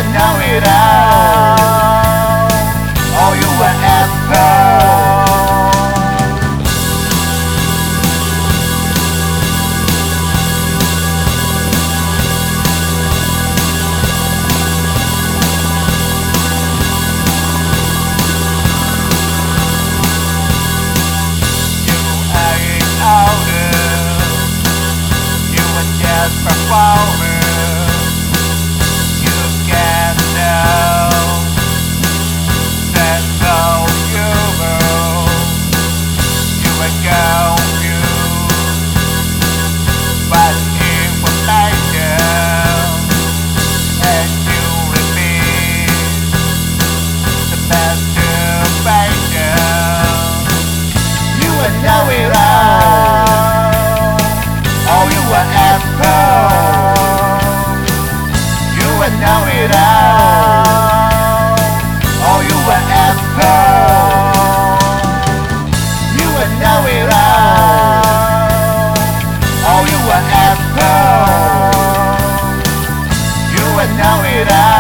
would know it all. Oh, you were Apple. Know it all. Oh, you were Apple. You would know it all. Oh, you were Apple. You would know it all. Oh, you were Apple. You would know it all.